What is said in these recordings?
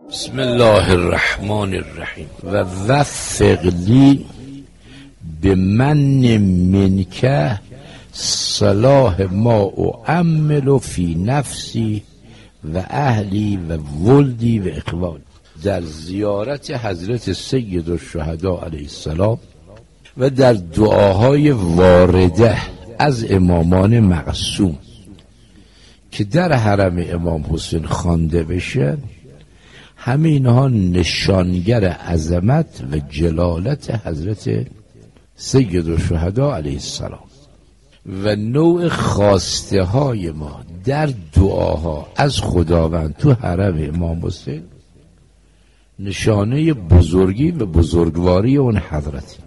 بسم الله الرحمن الرحیم و وفق لی بمن منک صلاح ما اعمل فی نفسی و اهلی و ولدی و اخوانی. در زیارت حضرت سید الشهدا علیه السلام و در دعاهای وارده از امامان معصوم که در حرم امام حسین خوانده بشه، همه اینها نشانگر عظمت و جلالت حضرت سید الشهدا علیه السلام و نوع خواسته های ما در دعاها از خداوند تو حرم امام حسین نشانه بزرگی و بزرگواری اون حضرت.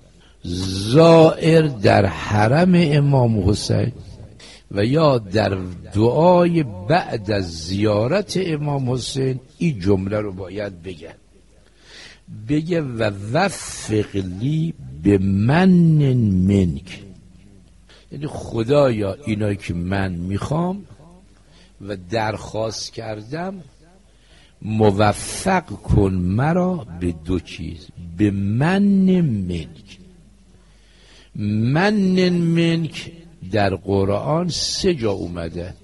زائر در حرم امام حسین و یا در دعای بعد از زیارت امام حسین این جمله رو باید بگه و وفق لی به من منک، یعنی خدایا اینایی که من میخوام و درخواست کردم موفق کن مرا به دو چیز. به من منک، من منک در قرآن 3 جا اومده،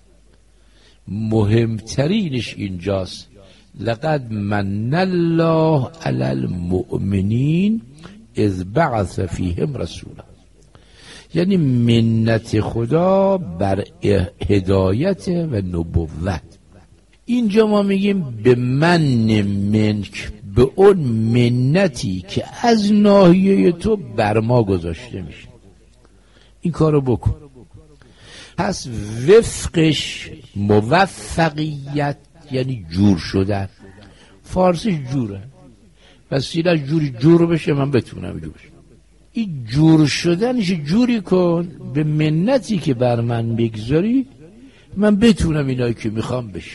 مهمترینش اینجاست لقد من الله علی المؤمنین اذ بعث فیهم رسولا، یعنی منت خدا بر هدایت و نبوت. اینجا ما میگیم به من منک، به اون منتی که از ناحیه تو بر ما گذاشته میشه، این کارو بکن. پس وفقش موفقیت یعنی جور شدن، فارسی جوره، وسیله جوری جور بشه من بتونم جور بشه. این جور شدنش جوری کن به منتی که بر من بگذاری من بتونم اینایی که میخوام بشه.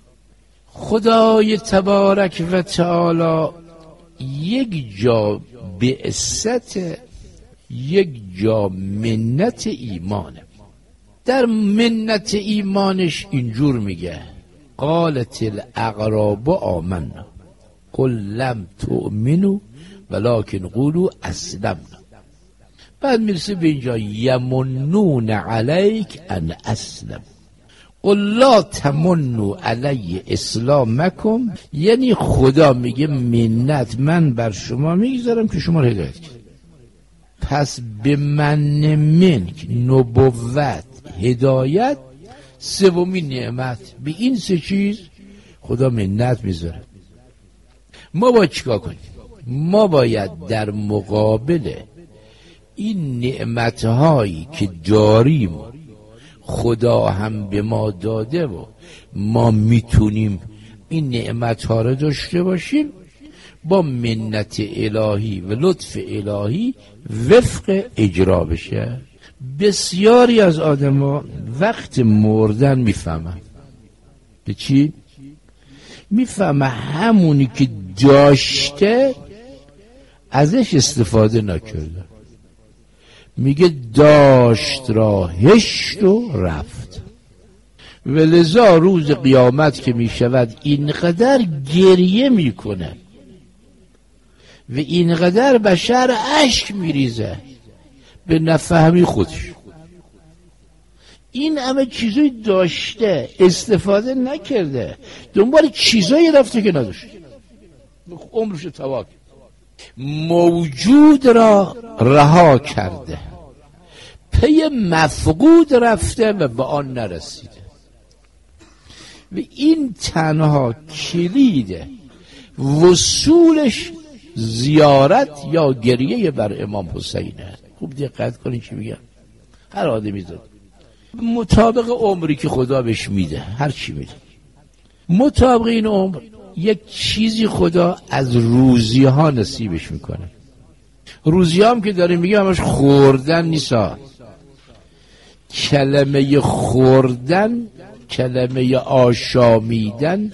خدای تبارک و تعالی یک جا بعثت، یک جا منت ایمانه. در منت ایمانش اینجور میگه قالت الاعراب آمنا قل لم تؤمنوا ولکن قولوا اسلمنا. بعد میرسه به اینجا یمنون علیک ان اسلم قل لا تمنوا علی اسلامکم، یعنی خدا میگه منت من بر شما میگذارم که شما رو هدایت کنید. پس به من منک، نبوت، هدایت، سومین نعمت، به این 3 چیز خدا منت میذاره. ما باید چیکار کنیم؟ ما باید در مقابل این نعمتهایی که داریم خدا هم به ما داده و ما میتونیم این نعمتها رو داشته باشیم، با منت الهی و لطف الهی وفق اجرا بشه. بسیاری از آدم‌ها وقت مردن میفهمن به چی؟ میفهمه همونی که داشته ازش استفاده نکرده، میگه داشت را هشت و رفت. ولذا روز قیامت که میشود اینقدر گریه میکنه و اینقدر بشر اشک میریزه به نفهمی خودش. این همه چیزایی داشته استفاده نکرده، دنبال چیزایی رفته که نداشته، عمرش تباه کرد. موجود را رها کرده، پی مفقود رفته و به آن نرسیده. و این تنها کلیده وصولش زیارت یا گریه بر امام حسینه. خوب دقت کنید چی میگم. هر آدمی داره مطابق عمری که خدا بهش میده، هر چی میده مطابق این عمر یک چیزی خدا از روزی ها نصیبش میکنه. روزی هم که داره میگه همش خوردن نیستا. کلمه خوردن، کلمه آشامیدن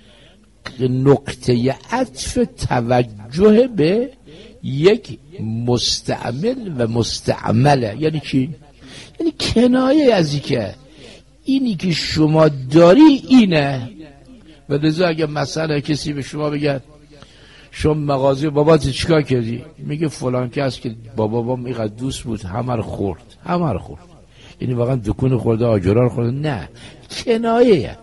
نقطه عطف توجه به یک مستعمل و مستعمله. یعنی چی؟ یعنی کنایه از اینی که شما داری اینه و لذا اگه مثلا کسی به شما بگه شما مغازه بابات چیکار کردی؟ میگه فلان کس که بابام اینقدر دوست بود همه رو خورد. یعنی واقعا دکون خورده، آجرار خورده؟ نه، کنایه.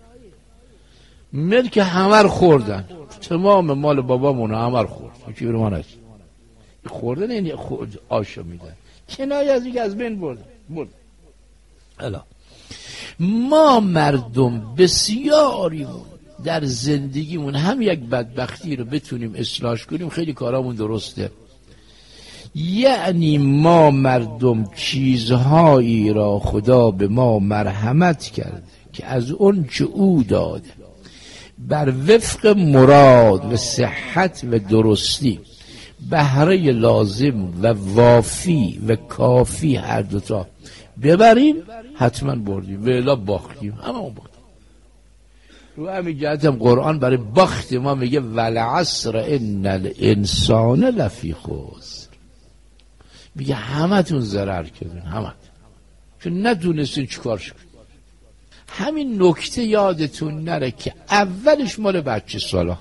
ملک همه رو خوردن، تمام مال بابامون همه رو خورد. چی برو من هست خوردن؟ یعنی آشو میدن، کنایه از اینکه از بین برد. الا ما مردم بسیاریمون در زندگیمون هم یک بدبختی رو بتونیم اصلاح کنیم، خیلی کارامون درسته. یعنی ما مردم چیزهایی را خدا به ما مرحمت کرده که از اون چه او داده بر وفق مراد و صحت و درستی بهره لازم و وافی و کافی هر دوتا ببریم، حتما بردیم، ولی باختیم، همه اون باختیم. رو همین جهت هم قرآن برای باخت ما میگه والعصر ان الانسان لفی خسر. میگه همه تون ضرر کردین، همه چون نتونستین چیکارش کنین. همین نکته یادتون نره که اولش مال بچه سال.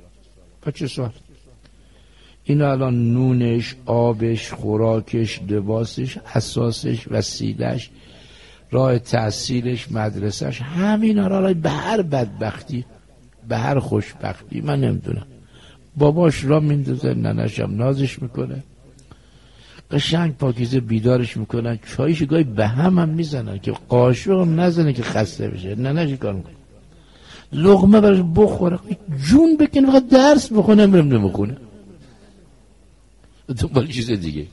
این الان نونش، آبش، خوراکش، لباسش، اساسش، وسیلش، راه تحصیلش، مدرسهش، همین را به هر بدبختی، به هر خوشبختی، من نمیدونم، باباش را میندازه، ننشم نازش میکنه، قشنگ پاکیزه بیدارش میکنن، چایش گاهی به هم میزنن که قاشق هم نزنه که خسته بشه، ننش کار میکنه، لقمه براش بخوره، جون بکنه، فقط درس بخونه، نمیخونه دنبال چیز دیگه.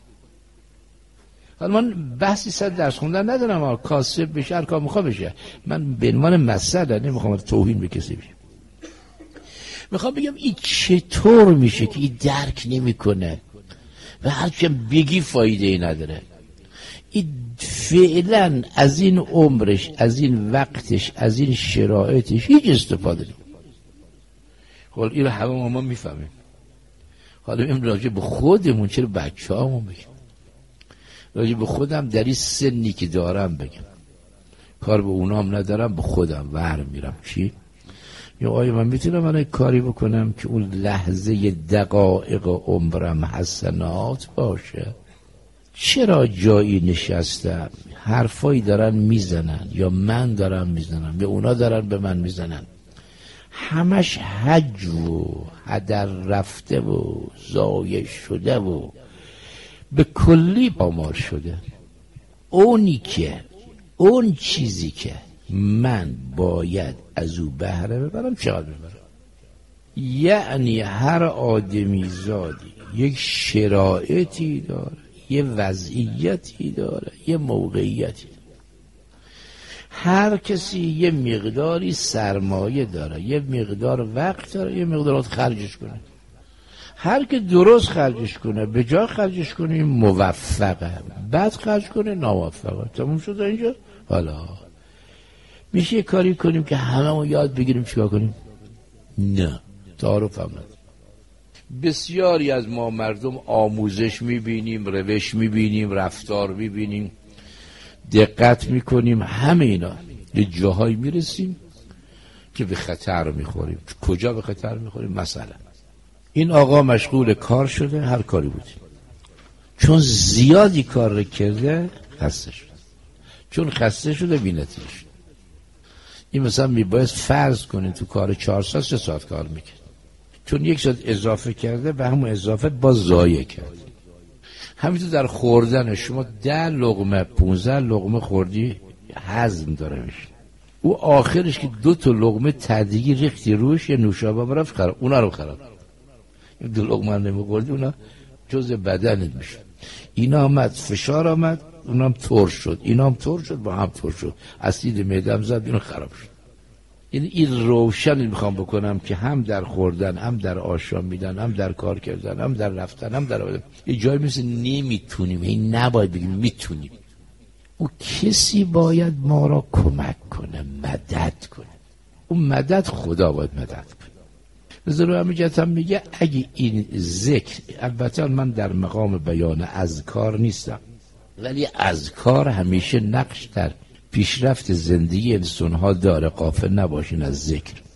حالا من بحثی 100 درس خوندن ندارم، کاسب بشه، هر کار میخواد بشه، من به عنوان مسئله نمیخوام توهین به کسی بشه، میخوام بگم این چطور میشه که این درک نمیکنه و هرچی بگی فایده ای نداره. این فعلا از این عمرش، از این وقتش، از این شرایطش هیچ استفاده نمیکنه. خب این رو همه ما میفهمیم. حالا این راجع به خودمون، چرا بچه هامون بگیم، راجع به خودم در این سنی که دارم بگم، کار به اونام ندارم، به خودم ور میرم. چی؟ یا آیا من میتونم من کاری بکنم که اون لحظه دقایق عمرم حسنات باشه؟ چرا جایی نشستم حرفایی دارن میزنن، یا من دارم میزنم، یا اونا دارن به من میزنن، همش حج و هدر رفته و ضایع شده و به کلی آمار شده. اون چیزی که من باید از او بهره ببرم چقدر ببرم؟ یعنی هر آدمی زادی یک شرایطی داره، یه وضعیتی داره، یه موقعیتی داره. هر کسی یه مقداری سرمایه داره، یه مقدار وقت داره، یه مقدار خرجش کنه. هر که درست خرجش کنه، به جا خرجش کنه، موفقه. بد خرج کنه، ناموفقه. تموم شده اینجا. حالا میشه یه کاری کنیم که هممون یاد بگیریم چیکار کنیم؟ نه، تعارف هم نداره. بسیاری از ما مردم آموزش میبینیم، روش میبینیم، رفتار میبینیم، دقت میکنیم، همه اینا یه جاهایی میرسیم که به خطر میخوریم. کجا به خطر میخوریم؟ مثلا این آقا مشغول کار شده، هر کاری بود، چون زیادی کار رو کرده خسته شده، چون خسته شده بی‌نتیجه شده. این مثلا میباید فرض کنید تو کار 4 ساعت 3 ساعت کار میکرد، چون 1 ساعت اضافه کرده به همون اضافه باز ضایع کرد. همینطور در خوردن شما 10 لقمه 15 لقمه خوردی هضم داره میشه، او آخرش که 2 تا لقمه تدریجی ریختی روش، یه نوشابه رفت خراب، اونا رو خراب. این 2 لقمه نمیخوردی، اونا جزء بدنت میشه. اینا آمد فشار آمد، اونا هم تور شد، اینا هم تور شد، با هم تور شد، اسید معده‌ام زد، اینو خراب شد. یعنی این روشن میخوام بکنم که هم در خوردن، هم در آشام میدن، هم در کار کردن، هم در رفتن، هم در آدم. یه جایی مثل نمیتونیم، این نباید بگیم میتونیم. او کسی باید ما را کمک کنه، مدد کنه. اون مدد خدا باید مدد کنه. بذارو همینجا هم میگه اگه این ذکر، البته من در مقام بیان اذکار نیستم، ولی اذکار همیشه نقش در پیشرفت زندگی انسان‌ها داره، غافل نباشین از ذکر.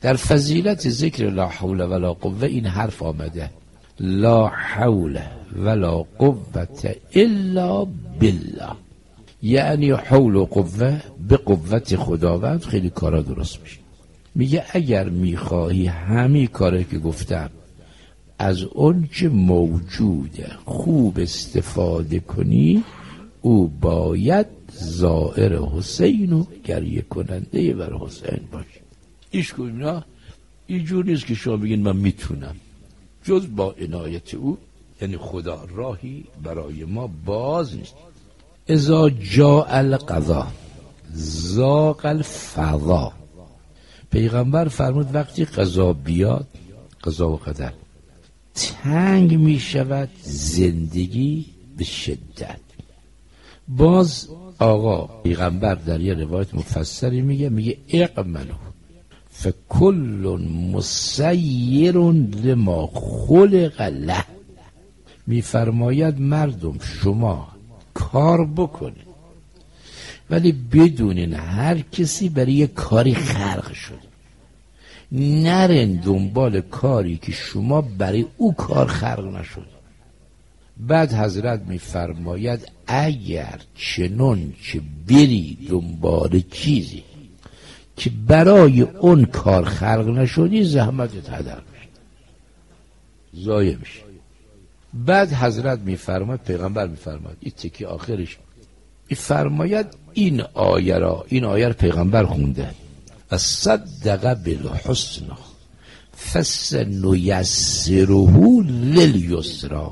در فضیلت ذکر لا حول ولا قوه این حرف آمده: لا حول ولا قوة الا بالله. یعنی حول و قوه به قوت خداوند خیلی کارا درست میشه. میگه اگر میخواهی همین کاری که گفتم از اون که موجوده خوب استفاده کنی، او باید زائر حسین و گریه کننده بر حسین باشه. ایش کنینا اینجور نیست که شما بگین من میتونم، جز با عنایت او، یعنی خدا راهی برای ما باز نیست. اذا جاء القضا ضاق الفضا. پیغمبر فرمود وقتی قضا بیاد، قضا و قدر، تنگ می شود زندگی به شدت. باز آقا پیغمبر در یه روایت مفسری میگه اعملوا فکل مسیر لما خلق له. میفرماید مردم شما کار بکنید، ولی بدونین هر کسی برای یه کاری خلق شده، نرین دنبال کاری که شما برای او کار خلق نشد. بعد حضرت میفرماید اگر چنون که بری دنبال چیزی که برای اون کار خلق نشدی، زحمتت هدر میشه، ضایع میشه. بعد حضرت میفرماید، پیغمبر میفرماید، این تکی آخرش میفرماید این آیه را پیغمبر خونده: صدق بالحسنى فسنیسره للیسری.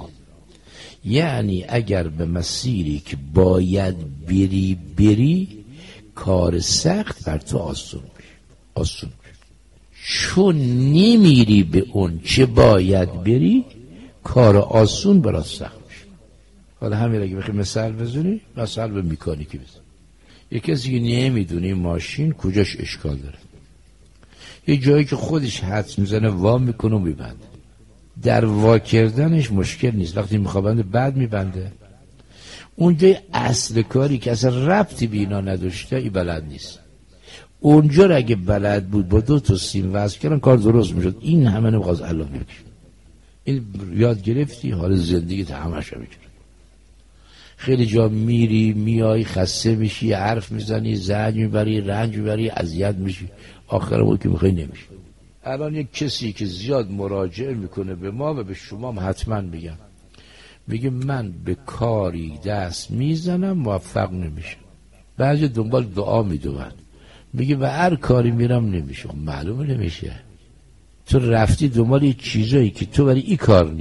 یعنی اگر به مسیری که باید بری کار سخت بر تو آسون میشه. چون نمیری به اون چه باید بری، کار آسون برات سخت میشه. حالا همین اگه بخوای مثال بزنی، مثال به میکانیکی بزن. یک کسی که نمیدونه ماشین کجاش اشکال داره، یه جایی که خودش حدس میزنه وا میکنه و میبنده. در وا کردنش مشکل نیست، وقتی میخوابنده بعد میبنده. اونجای اصل کاری که اصلا ربطی به اینا نداشته، ای بلد نیست. اونجا را اگه بلد بود با 2 تا سیم وصل کردن کار درست میشد. این همه نمیخواست الله بکشه. این یاد گرفتی، حال زندگیت همش میکنه. خیلی جا میری میای خسته میشی، حرف میزنی، زنگ میبری، رنج میبری، اذیت میشی، آخر اون که میخوای نمیشه. الان یک کسی که زیاد مراجعه میکنه به ما و به شما حتما میگه من به کاری دست میزنم موفق نمیشم. بعضی دنبال دعا میدون، میگه به هر کاری میرم نمیشه. معلومه نمیشه، تو رفتی دنبال یه چیزایی که تو برای این کار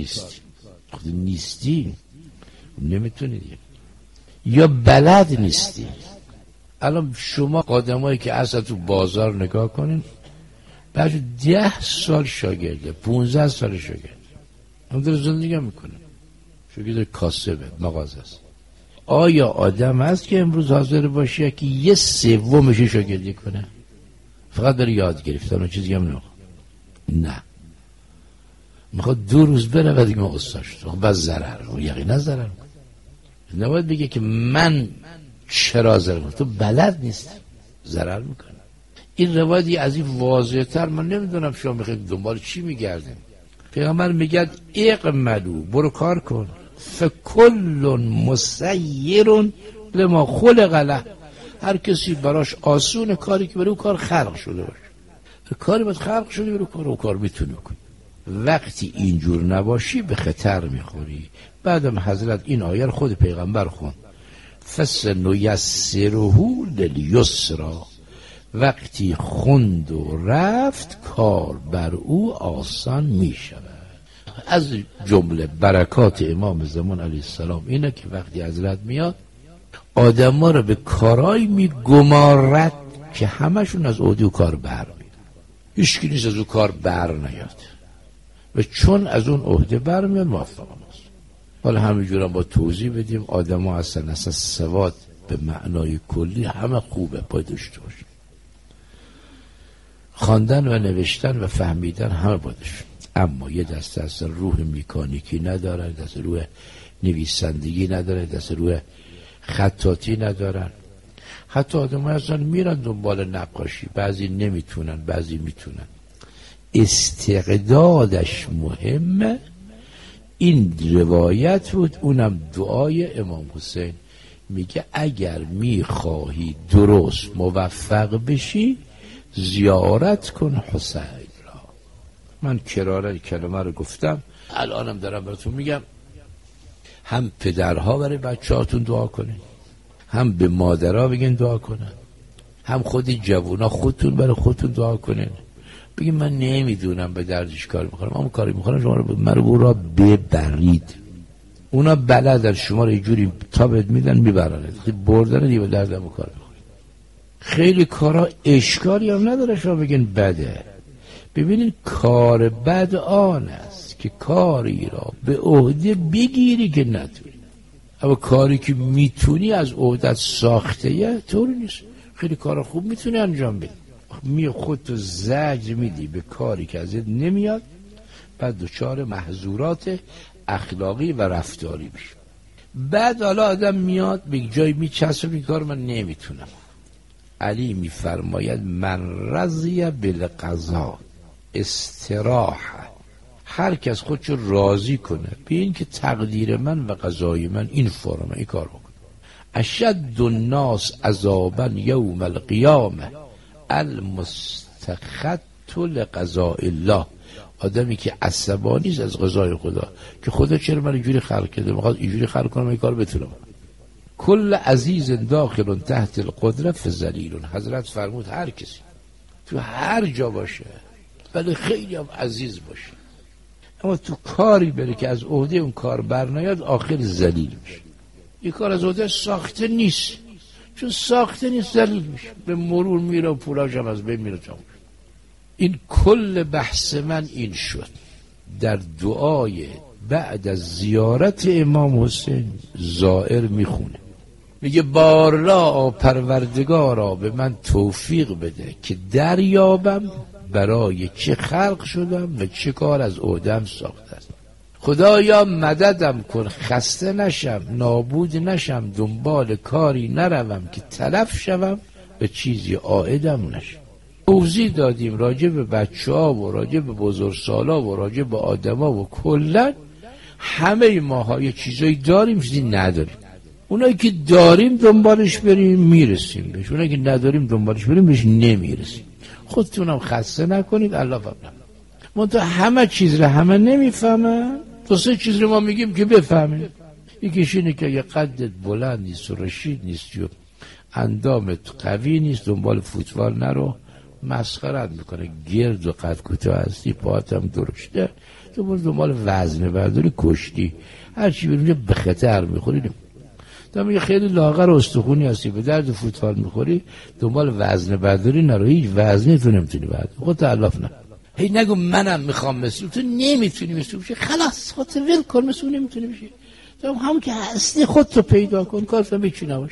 نیستی نمیتونی یا بلد نیستی. الان شما آدمایی که اصلا تو بازار نگاه کنین، بعد 10 سال شاگرده، 15 سال شاگرده، هم در زندگی میکنه، شاگرد کاسبه، مغازه است. آیا آدم هست که امروز حاضر باشه که 1/3 شاگردی کنه فقط برای یاد گرفتن و چیزی هم نه، میخواد 2 روز بره و دیگه استاد شد، بعد ضرر و یقینا ضرر. نباید بگه که من چرا ضرر کنم، تو بلد نیست، ضرر میکنه. این روایتی از این واضح تر من نمیدونم شما میخواید دنبال چی میگردیم. پیغمبر میگه اعملوا، برو کار کن، فکل مسیر لما خلق له. هر کسی براش آسون کاری که برای او کار خلق شده باشه، کاری باید خلق شده برای او کار میتونی کنی. وقتی اینجور نباشی به خطر میخوری. بعدم حضرت این آیه رو خود پیغمبر خوند: فسنیسره للیسری. وقتی خوند و رفت کار بر او آسان می شود. از جمله برکات امام زمان علیه السلام اینه که وقتی حضرت میاد آدم ها رو به کارایی می گمارد که همشون از عهده و کار بر میاد. هیچ کی نیست از او کار بر نیاد و چون از اون عهده بر میاد موفق است. حالا همینجور هم با توضیح بدیم آدم ها اصلا سواد به معنای کلی همه خوبه، باید داشته باشه. خواندن و نوشتن و فهمیدن همه بادش، اما یه دسته اصلا روح میکانیکی ندارن، دسته روح نویسندگی ندارن، دسته روح خطاطی ندارن. حتی آدم ها اصلا میرن دنبال نقاشی، بعضی نمیتونن بعضی میتونن. استعدادش مهمه. این روایت بود. اونم دعای امام حسین، میگه اگر میخواهی درست موفق بشی زیارت کن حسین را. من کراره کلمه رو گفتم، الانم دارم براتون میگم. هم پدرها برای بچه‌هاتون دعا کنین، هم به مادرها بگین دعا کنن، هم خودی جوونا خودتون برای خودتون دعا کنین. بگین من نمیدونم به دردش کار میخورم، اما کاری میخورم شما رو من رو را ببرید. اونا بلدن شما رو یه جوری تابت میدن میبرند، بردن دیگه به دردم کار میخورید. خیلی کارا اشکالی هم نداره شما بگین بده. ببینید کار بد آن است که کاری را به عهده بگیری که نتونی، اما کاری که میتونی از عهدت ساخته یه طوری نیست. خیلی کارا خوب میتونی انجام بدی، خودتو زجر میدی به کاری که ازت نمیاد، بعد دچار محظورات اخلاقی و رفتاری میشه. بعد حالا آدم میاد به جای میچسبه این کار من نمیتونم. علی میفرماید من رضی بالقضاء استراحه، هر کس خودشو راضی کنه به این که تقدیر من و قضای من این فرمه، این کار بکنه. اشد الناس عذابا یوم القیامه المستخط لقضاء الله. آدمی که عصبانی است از قضای خدا که خدا چرا من اینجوری خلق کرده، میخواد اینجوری خلق کنم این کار بتونم. کل عزیز داخل تحت القدره فذلیل. حضرت فرمود هر کسی تو هر جا باشه ولی خیلی هم عزیز باشه، اما تو کاری بره که از عهده اون کار برنیاد آخر ذلیل میشه. این کار از عهده ساخته نیست، چون ساخته نیست ذلیل میشه، به مرور میره و پولاش هم از بین میره. این کل بحث من این شد. در دعای بعد از زیارت امام حسین زائر میخونه، میگه بارلا پروردگارا به من توفیق بده که دریابم برای چه خلق شدم و چه کار از عهده‌ام ساخته است. خدایا مددم کن خسته نشم، نابود نشم، دنبال کاری نروم که تلف شوم و چیزی عائدم نشم. توضیح دادیم راجع به بچه‌ها و راجع به بزرگسالا و راجع به آدما و کلا همه ماها یه چیزایی داریم چیزی نداریم. اونایی که داریم دنبالش بریم میرسیم بهش، اونایی که نداریم دنبالش بریم بهش نمیرسیم. خودتونم خسته نکنید. الله فضل. منتها همه چیز رو همه نمیفهمن. دو سه چیز رو ما میگیم که بفهمید. یکیش اینه که یه قدت بلند نیست و رشید نیست و اندامت قوی نیست، دنبال فوتبال نرو، مسخرت میکنه. گرد و قد کوتاه هستی، پاهات هم درشته، تو دنبال وزن برداری کشتی، هرچی بریم به خطر میخوری. تو میگه خیلی لاغر و استخونی هستی، به درد فوتبال میخوری، دنبال وزن برداری نرو، هیچ وزنی تو نمیتونی برداری. خود تعلف نه. هی نگو منم میخوام مثل تو نمیتونی مثل بشی، خلاص خودت ول کن، مثل نمیتونی بشی. تو هم که هستی خودتو پیدا کن، کارت میچی نباش.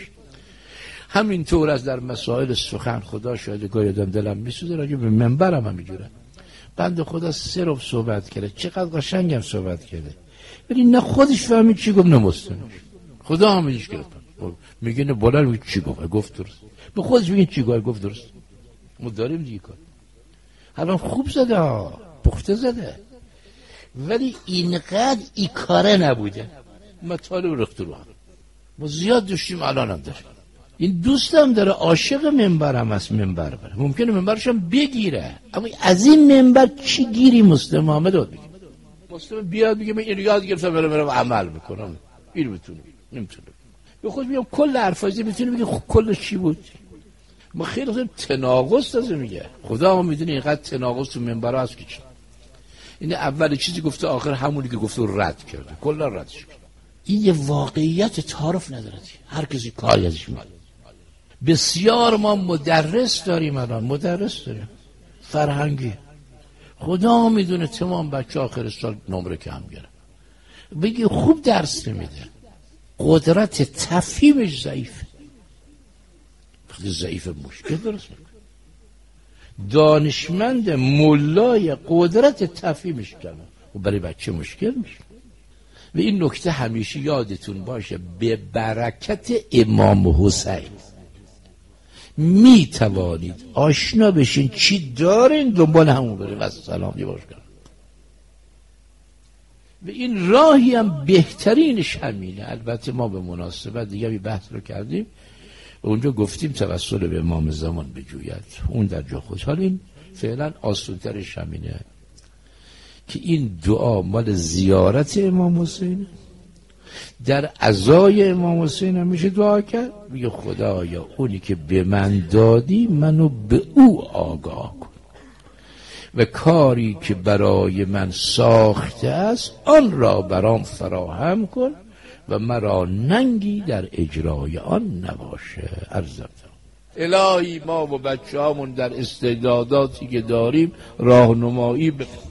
همین طور از در مسائل سخن خدا شاید گاهی آدم دلم میسوزه، راجع به منبرم هم میجوره. بنده خدا صرف صحبت کرده، چقدر قشنگم صحبت کرده، ولی نه خودش فهمید چی گفت نه مستمعش. خدا هم میگه کرد میگه نه بالا میگه چی گفت درست، به خودش میگه چی گفت درست. ما داریم دیگه کار. الان خوب زده ها، پخته زده، ولی اینقدر این کاره نبوده. مطالب رخت رو هم ما زیاد داشتیم، الان هم داریم. این دوستم داره عاشق منبرم است، منبر بره، ممکنه منبرش هم بگیره، اما از این منبر چی گیری؟ مسلم محمد داد بگه، مسلم بیاد بگه من این یاد گرفتم برم عمل بکنم، این میتونه نمیتونه. به خود میگم کل حرفایی میتونه بگه کلش چی بود. ما خیلی خیلی تناقض داره میگه. خدا هم میدونه اینقدر تناقض تو منبرها هست که چی. این اول چیزی گفته آخر همونی که گفته رد کرده، کلا ردش کرد. این یه واقعیت تعارف نداره، هر کسی کاری ازش میکنه. بسیار ما مدرس داریم، الان مدرس داریم فرهنگی، خدا میدونه تمام بچه آخر سال نمره کم گرفت. بگی خوب درس نمیده، قدرت تفهیمش ضعیفه. وقتی ضعیف مشکل درست میکنه. دانشمند مولای قدرت تفهیمش کمه و برای بچه مشکل میشه. و این نکته همیشه یادتون باشه، به برکت امام حسین، می توانید آشنا بشین چی دارین، دنبال همون بریم و سلام یه باش کنم. و این راهی هم بهترینش همینه. البته ما به مناسبت دیگه بی بحث رو کردیم و اونجا گفتیم توسل به امام زمان بجوید، اون در جا خود. حالا این فعلا آسونترش همینه که این دعا مال زیارت امام حسین، در عزای امام حسین هم میشه دعا کرد، میگه خدایا اونی که به من دادی منو به او آگاه کن و کاری که برای من ساخته است آن را برام فراهم کن و مرا ننگی در اجرای آن نباشه. عرضم الهی ما و بچه‌هامون در استعداداتی که داریم راهنمایی